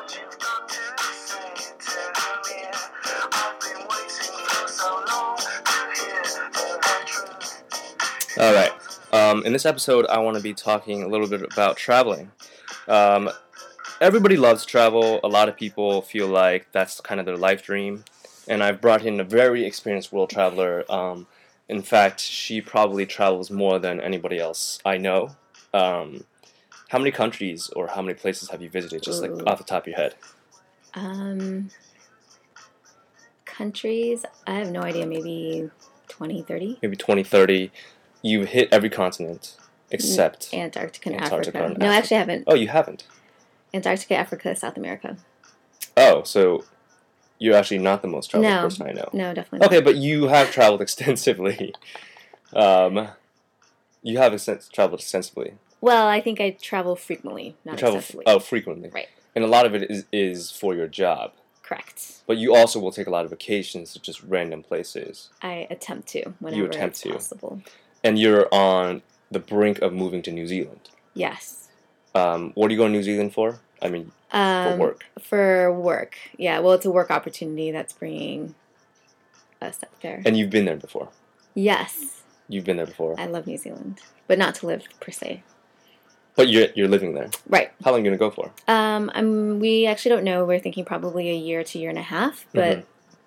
you've got to say, tell me. I've been waiting for so long to hear the truth. All right. In this episode, I want to be talking a little bit about traveling. Everybody loves travel. A lot of people feel like that's kind of their life dream. And I've brought in a very experienced world traveler. In fact, she probably travels more than anybody else I know. How many countries or how many places have you visited, just like off the top of your head? Countries, I have no idea, maybe 20, 30? Maybe 20, 30. You've hit every continent except Antarctica and Antarctica Africa. and No, Africa. actually I haven't. Oh, you haven't? Antarctica, Africa, South America. Oh, so you're actually not the most traveled person I know. No, definitely not. Okay, but you have traveled extensively. You have traveled extensively. Well, I think I travel frequently, not excessively. Frequently. Right. And a lot of it is for your job. Correct. But you also will take a lot of vacations to just random places. I attempt to whenever it's possible. And you're on the brink of moving to New Zealand. Yes. What are you going to New Zealand for? I mean, for work. For work, yeah. Well, it's a work opportunity that's bringing us up there. And you've been there before? Yes. You've been there before? I love New Zealand, but not to live, per se. But you're living there? Right. How long are you going to go for? We actually don't know. We're thinking probably a year to year and a half, but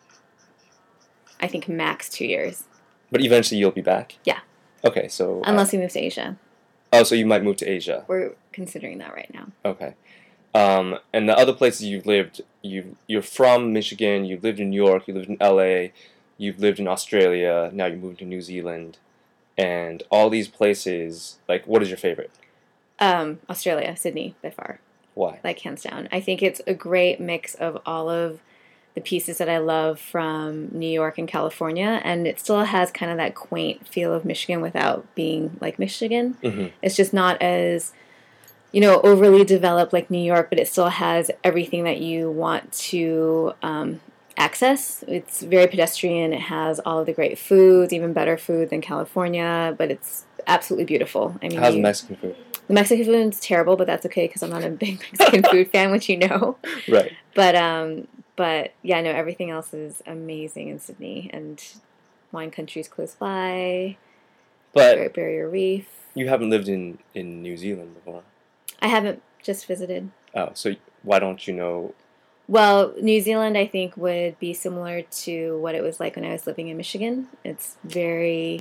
I think max 2 years. But eventually you'll be back? Yeah. Okay, so... Unless we move to Asia. Oh, so you might move to Asia. We're considering that right now. Okay. And the other places you've lived, you're from Michigan, you've lived in New York, you lived in LA, you've lived in Australia, now you're moving to New Zealand. And all these places, like, what is your favorite? Australia, Sydney, by far. Why? Like, hands down. I think it's a great mix of all of the pieces that I love from New York and California, and it still has kind of that quaint feel of Michigan without being like Michigan. Mm-hmm. It's just not as, overly developed like New York, but it still has everything that you want to access. It's very pedestrian. It has all of the great foods, even better food than California, but it's absolutely beautiful. I mean, how's Mexican food? The Mexican food is terrible, but that's okay because I'm not a big Mexican food fan, which you know. Right. But yeah, no, everything else is amazing in Sydney, and wine countries close by. But Great Barrier Reef. You haven't lived in New Zealand before. I haven't, just visited. Oh, so why don't you know? Well, New Zealand, I think, would be similar to what it was like when I was living in Michigan. It's very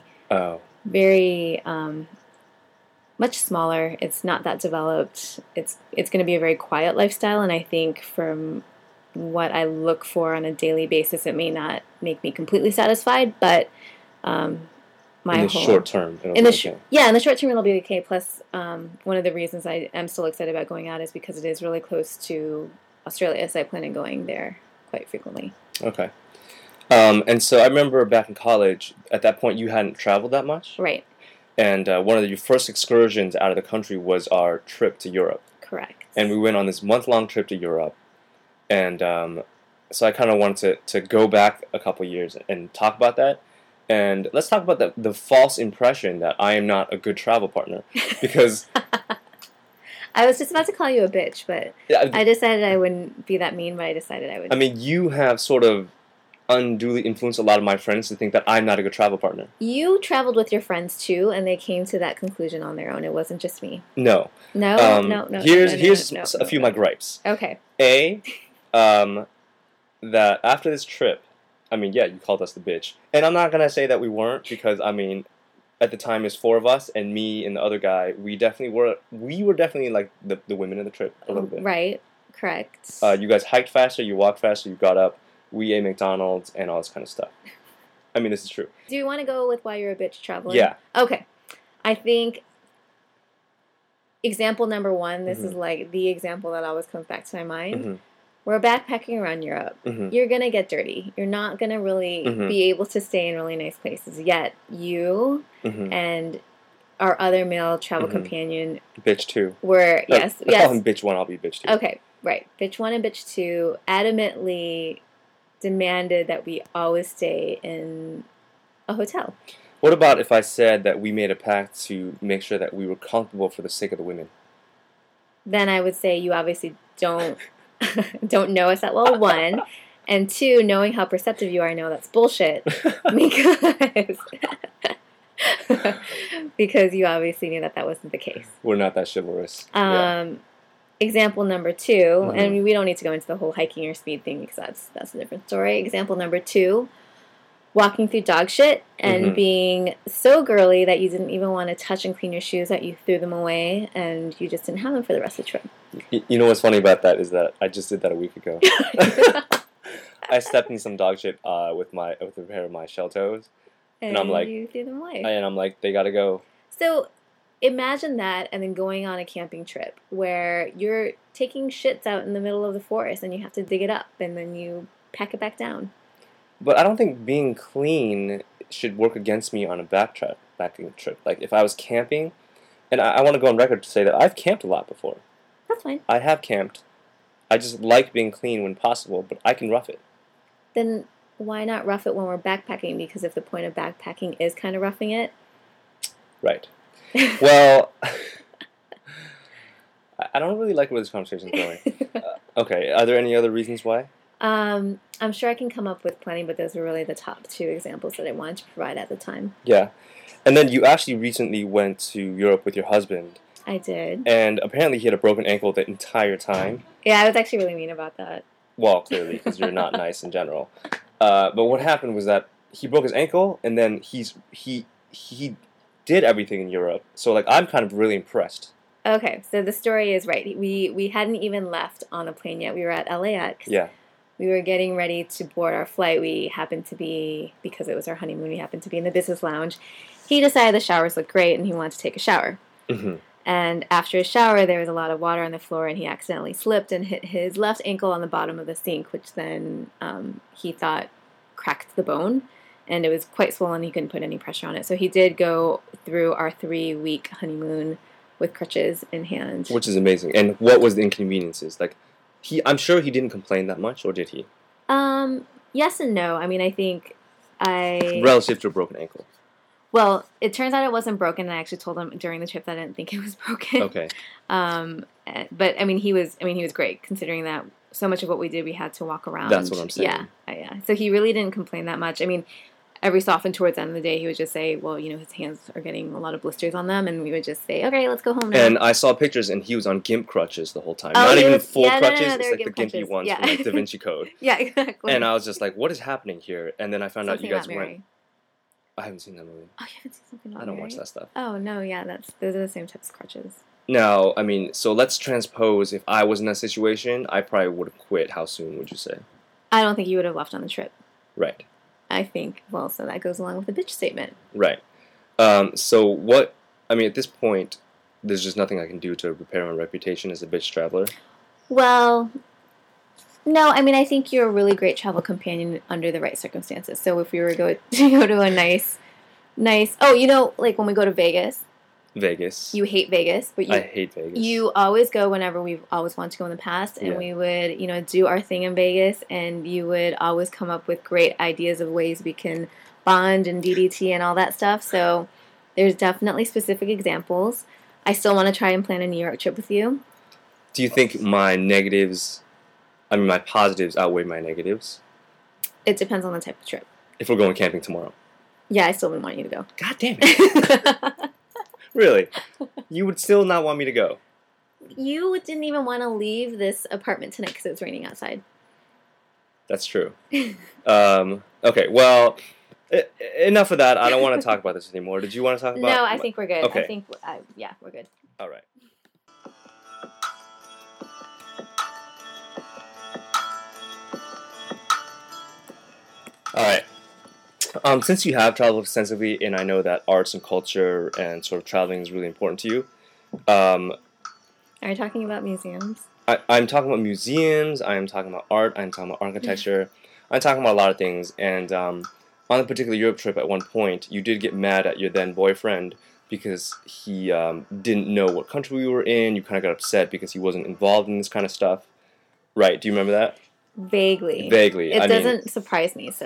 much smaller. It's not that developed. It's going to be a very quiet lifestyle, and I think from what I look for on a daily basis, it may not make me completely satisfied, but in the short term, in the short term it'll be okay. Plus, one of the reasons I am still excited about going out is because it is really close to Australia, so I plan on going there quite frequently. Okay. And so I remember back in college, at that point you hadn't traveled that much. Right. And one of your first excursions out of the country was our trip to Europe. Correct. And we went on this month-long trip to Europe. And so I kind of wanted to go back a couple years and talk about that. And let's talk about the false impression that I am not a good travel partner. Because... I was just about to call you a bitch, but I decided I wouldn't be that mean, but I decided I would. I mean, you have sort of unduly influenced a lot of my friends to think that I'm not a good travel partner. You traveled with your friends too, and they came to that conclusion on their own. It wasn't just me. No. No. Here's a few of my gripes. Okay. That after this trip, I mean, yeah, you called us the bitch. And I'm not going to say that we weren't, because, I mean, at the time it's 4 of us, and me and the other guy, we were definitely like the women in the trip a little bit. Right. Correct. You guys hiked faster, you walked faster, you got up, we ate McDonald's, and all this kind of stuff. I mean, this is true. Do you want to go with why you're a bitch traveling? Yeah. Okay. I think example number 1, this is like the example that always comes back to my mind. Mm-hmm. We're backpacking around Europe. Mm-hmm. You're going to get dirty. You're not going to really be able to stay in really nice places. Yet you and our other male travel companion... Bitch 2. Were, yes. I call him bitch 1, I'll be bitch 2. Okay, right. Bitch 1 and bitch 2 adamantly demanded that we always stay in a hotel. What about if I said that we made a pact to make sure that we were comfortable for the sake of the women? Then I would say you obviously don't don't know us that well, one. And two, knowing how perceptive you are, I know that's bullshit. Because because you obviously knew that wasn't the case. We're not that chivalrous. Yeah. Example number two, and we don't need to go into the whole hiking or speed thing because that's a different story. Example number two, walking through dog shit and being so girly that you didn't even want to touch and clean your shoes, that you threw them away and you just didn't have them for the rest of the trip. You know what's funny about that is that I just did that a week ago. I stepped in some dog shit with a pair of my shell toes. And I'm like, you threw them away. And I'm like, they gotta go. So imagine that, and then going on a camping trip where you're taking shits out in the middle of the forest and you have to dig it up and then you pack it back down. But I don't think being clean should work against me on a backpacking trip. Like if I was camping, and I want to go on record to say that I've camped a lot before. That's fine. I have camped. I just like being clean when possible, but I can rough it. Then why not rough it when we're backpacking? Because if the point of backpacking is kind of roughing it. Right. Well, I don't really like where this conversation is going. Okay, are there any other reasons why? I'm sure I can come up with plenty, but those were really the top two examples that I wanted to provide at the time. Yeah. And then you actually recently went to Europe with your husband. I did. And apparently he had a broken ankle the entire time. Yeah, I was actually really mean about that. Well, clearly, because you're not nice in general. But what happened was that he broke his ankle, and then he did everything in Europe. So, like, I'm kind of really impressed. Okay, so the story is right. We hadn't even left on the plane yet. We were at LAX. Yeah. We were getting ready to board our flight. We happened to be, because it was our honeymoon, we happened to be in the business lounge. He decided the showers looked great, and he wanted to take a shower. Mm-hmm. And after his shower, there was a lot of water on the floor, and he accidentally slipped and hit his left ankle on the bottom of the sink, which then he thought cracked the bone, and it was quite swollen. He couldn't put any pressure on it. So he did go through our 3-week honeymoon with crutches in hand. Which is amazing. And what was the inconveniences? Like, I'm sure he didn't complain that much, or did he? Yes and no. I mean, I think relative to a broken ankle. Well, it turns out it wasn't broken, and I actually told him during the trip that I didn't think it was broken. Okay. But I mean, he was great, considering that so much of what we did, we had to walk around. That's what I'm saying. Yeah. So he really didn't complain that much. I mean, every so often towards the end of the day, he would just say, well, his hands are getting a lot of blisters on them, and we would just say, okay, let's go home now. And I saw pictures, and he was on GIMP crutches the whole time. Oh, Not even full crutches. No, it's like the GIMP gimpy ones from like Da Vinci Code. Yeah, exactly. And I was just like, what is happening here? And then I found out you guys Mary. went. I haven't seen that movie. Oh, you haven't seen Something About I don't Mary? watch that stuff. Oh, no, yeah, those are the same types of crutches. Now, I mean, so let's transpose. If I was in that situation, I probably would have quit. How soon would you say? I don't think you would have left on the trip. Right. I think, well, so that goes along with the bitch statement. Right. So what, I mean, at this point, there's just nothing I can do to repair my reputation as a bitch traveler. Well, no, I mean, I think you're a really great travel companion under the right circumstances. So if we were to go to a nice, like when we go to Vegas. Vegas. You hate Vegas, but I hate Vegas. You always go whenever we've always wanted to go in the past, and we would, do our thing in Vegas, and you would always come up with great ideas of ways we can bond and DDT and all that stuff. So there's definitely specific examples. I still want to try and plan a New York trip with you. Do you think my positives outweigh my negatives? It depends on the type of trip. If we're going camping tomorrow. Yeah, I still wouldn't want you to go. God damn it. Really? You would still not want me to go? You didn't even want to leave this apartment tonight because it was raining outside. That's true. Okay, well, enough of that. I don't want to talk about this anymore. Did you want to talk about... No, I think we're good. Okay. I think, we're good. All right. All right. Since you have traveled extensively, and I know that arts and culture and sort of traveling is really important to you, are you talking about museums? I'm talking about museums, I'm talking about art, I'm talking about architecture, I'm talking about a lot of things, and on a particular Europe trip at one point, you did get mad at your then boyfriend because he didn't know what country we were in. You kind of got upset because he wasn't involved in this kind of stuff. Right, do you remember that? Vaguely. Vaguely. It doesn't surprise me, so...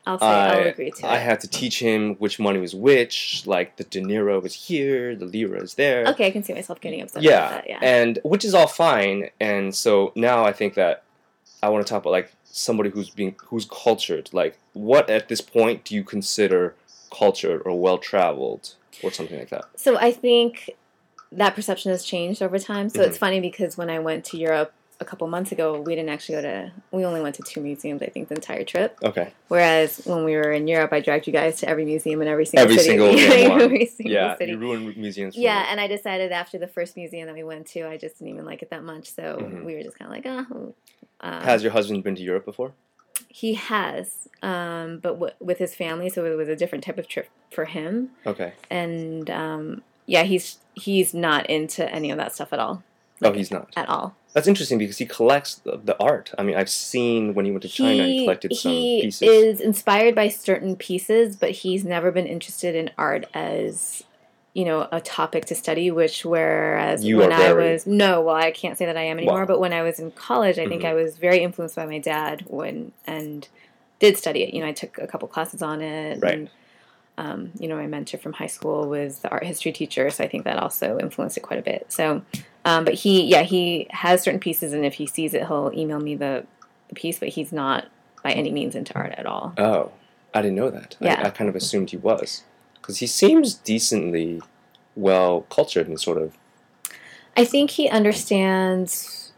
I'll agree to I it. had to teach him which money was which, like the dinero was here, the lira is there. Okay, I can see myself getting upset Yeah, about that. Yeah. and which is all fine. And so now I think that I want to talk about like somebody who's cultured. Like, what at this point do you consider cultured or well traveled or something like that? So I think that perception has changed over time. So it's funny because when I went to Europe a couple months ago, we didn't actually we only went to 2 museums, I think, the entire trip. Okay. Whereas when we were in Europe, I dragged you guys to every museum in every single city. Single damn one. Every single Yeah, city. you ruined museums. For Yeah, me. and I decided after the first museum that we went to, I just didn't even like it that much. So we were just kind of like, oh. Has your husband been to Europe before? He has, but with his family, so it was a different type of trip for him. Okay. And yeah, he's not into any of that stuff at all. Oh, he's not. At all. That's interesting because he collects the art. I mean, I've seen when he went to China, he collected some pieces. He is inspired by certain pieces, but he's never been interested in art as, you know, a topic to study, whereas when I was... No, well, I can't say that I am anymore, but when I was in college, I think I was very influenced by my dad and did study it. You know, I took a couple classes on it. Right. And, you know, my mentor from high school was the art history teacher, so I think that also influenced it quite a bit. So, but he has certain pieces, and if he sees it, he'll email me the piece, but he's not by any means into art at all. Oh, I didn't know that. Yeah. I kind of assumed he was. Because he seems decently well cultured and sort of... I think he understands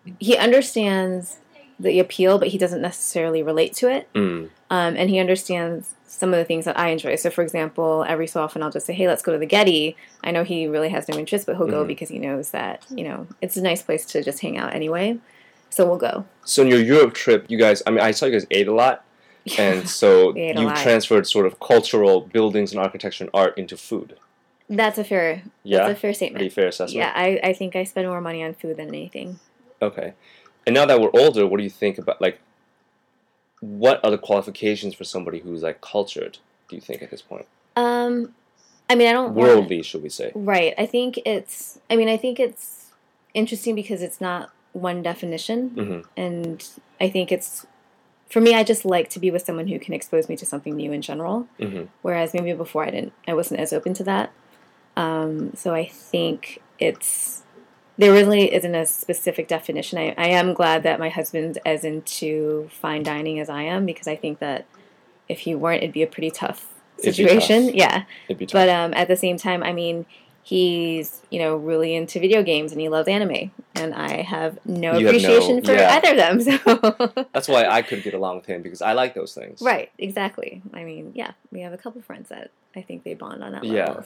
the appeal, but he doesn't necessarily relate to it. And he understands some of the things that I enjoy. So, for example, every so often I'll just say, hey, let's go to the Getty. I know he really has no interest, but he'll go because he knows that, you know, it's a nice place to just hang out anyway. So we'll go. So in your Europe trip, you guys, I mean, I saw you guys ate a lot. And so you transferred sort of cultural buildings and architecture and art into food. That's a fair statement. Pretty fair assessment. Yeah, I think I spend more money on food than anything. Okay. And now that we're older, what do you think about, like, what are the qualifications for somebody who's, like, cultured, do you think, at this point? I mean, I don't... Worldly, should we say. Right. I think it's interesting because it's not one definition. And I think it's... For me, I just like to be with someone who can expose me to something new in general. Whereas maybe before I wasn't as open to that. So I think there really isn't a specific definition. I am glad that my husband's as into fine dining as I am, because I think that if he weren't, it'd be a pretty tough situation. Yeah. It'd be tough. But at the same time, I mean, he's, you know, really into video games and he loves anime. And I have no appreciation for either of them. So that's why I could get along with him, because I like those things. Right, exactly. I mean, yeah, we have a couple friends that I think they bond on that level.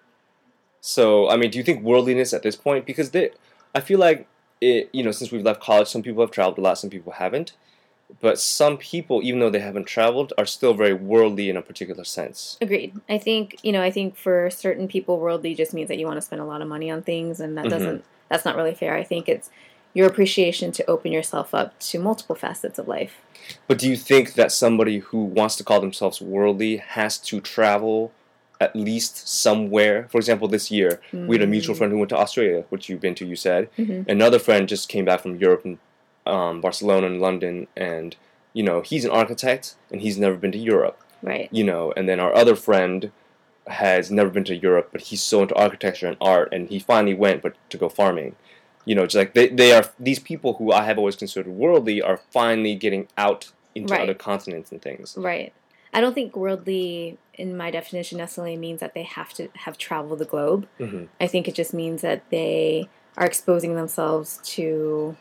So, I mean, do you think worldliness at this point, because I feel like, you know, since we've left college, some people have traveled a lot, some people haven't. But some people, even though they haven't traveled, are still very worldly in a particular sense. Agreed. I think for certain people, worldly just means that you want to spend a lot of money on things, and that's not really fair. I think it's your appreciation to open yourself up to multiple facets of life. But do you think that somebody who wants to call themselves worldly has to travel at least somewhere? For example, this year, we had a mutual friend who went to Australia, which you've been to, you said. Another friend just came back from Europe and Barcelona and London, and, you know, he's an architect, and he's never been to Europe. Right. You know, and then our other friend has never been to Europe, but he's so into architecture and art, and he finally went, but to go farming. You know, just like they are, these people who I have always considered worldly are finally getting out into other continents and things. Right. I don't think worldly, in my definition, necessarily means that they have to have traveled the globe. I think it just means that they are exposing themselves to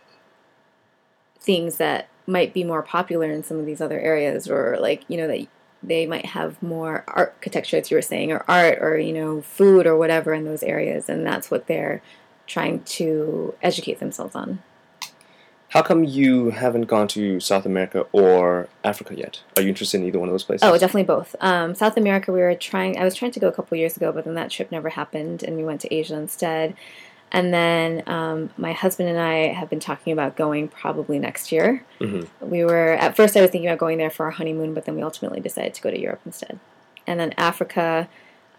things that might be more popular in some of these other areas, or, like, you know, that they might have more architecture, as you were saying, or art, or, you know, food or whatever in those areas, and that's what they're trying to educate themselves on. How come you haven't gone to South America or Africa yet? Are you interested in either one of those places? Oh, definitely both. South America, I was trying to go a couple years ago, but then that trip never happened, and we went to Asia instead. And then my husband and I have been talking about going probably next year. At first I was thinking about going there for our honeymoon, but then we ultimately decided to go to Europe instead. And then Africa,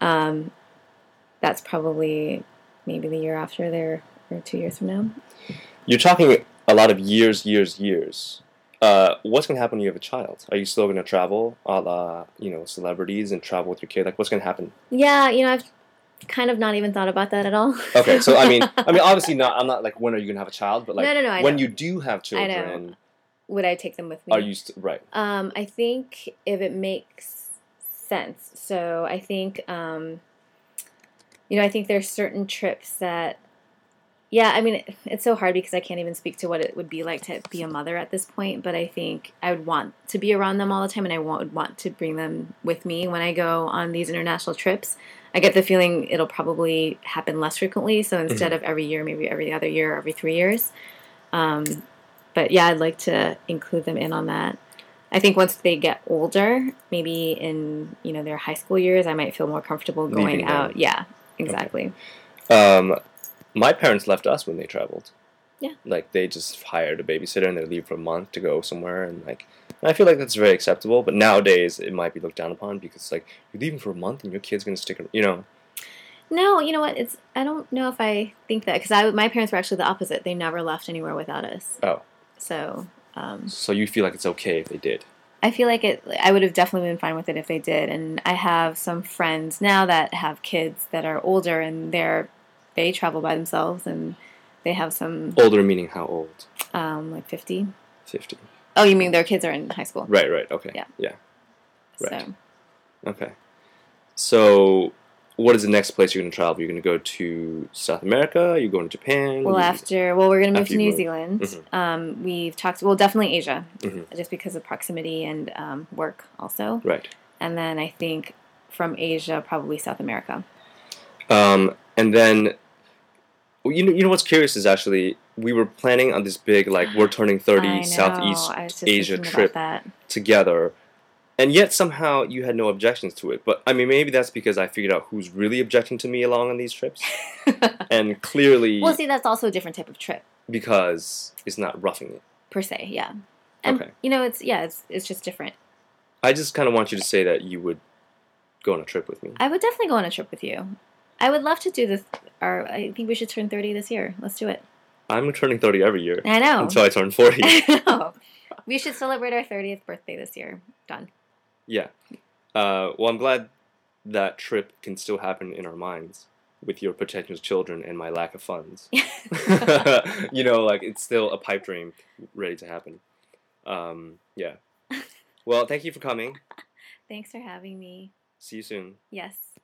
that's probably maybe the year after there, or 2 years from now. You're talking a lot of years. What's gonna happen when you have a child? Are you still gonna travel, a la, celebrities, and travel with your kid? Like, what's gonna happen? Yeah, I've kind of not even thought about that at all. Okay, so I mean, obviously not. I'm not like, when are you gonna have a child, but like, No, I when know. you do have I know. children, Would I take them with me? are you right? I think if it makes sense. So I think, I think there's certain trips that, yeah, I mean, it's so hard because I can't even speak to what it would be like to be a mother at this point, but I think I would want to be around them all the time, and I would want to bring them with me when I go on these international trips. I get the feeling it'll probably happen less frequently, so instead of every year, maybe every other year or every 3 years. But yeah, I'd like to include them in on that. I think once they get older, maybe in their high school years, I might feel more comfortable going Leaving them. out. Yeah, exactly. My parents left us when they traveled. Yeah. Like, they just hired a babysitter and they leave for a month to go somewhere, and I feel like that's very acceptable. But nowadays, it might be looked down upon because, like, you're leaving for a month and your kid's gonna stick. No, you know what? I don't know if I think that because my parents were actually the opposite. They never left anywhere without us. Oh. So. So you feel like it's okay if they did? I feel like I would have definitely been fine with it if they did. And I have some friends now that have kids that are older, and they travel by themselves, and they have some Older meaning how old? like 50. 50. Oh, you mean their kids are in high school? Right. Okay. Yeah. Right. So. Okay. So, what is the next place you're going to travel? You're going to go to South America? You're going to Japan? Well, we're going to move after to you New move. Zealand. We've talked, definitely Asia, Mhm. just because of proximity and work also. Right. And then I think from Asia, probably South America. And then, you know what's curious is actually, we were planning on this big, like, we're turning 30 I know. Southeast I was just Asia thinking trip about that. together. And yet somehow you had no objections to it. But, I mean, maybe that's because I figured out who's really objecting to me along on these trips. And clearly... Well, see, that's also a different type of trip. Because it's not roughing it. Per se, yeah. And, Okay. it's just different. I just kind of want you to say that you would go on a trip with me. I would definitely go on a trip with you. I would love to do this. I think we should turn 30 this year. Let's do it. I'm turning 30 every year. I know. Until I turn 40. I know. We should celebrate our 30th birthday this year. Done. Yeah. Well, I'm glad that trip can still happen in our minds with your potential children and my lack of funds. Like, it's still a pipe dream ready to happen. Yeah. Well, thank you for coming. Thanks for having me. See you soon. Yes.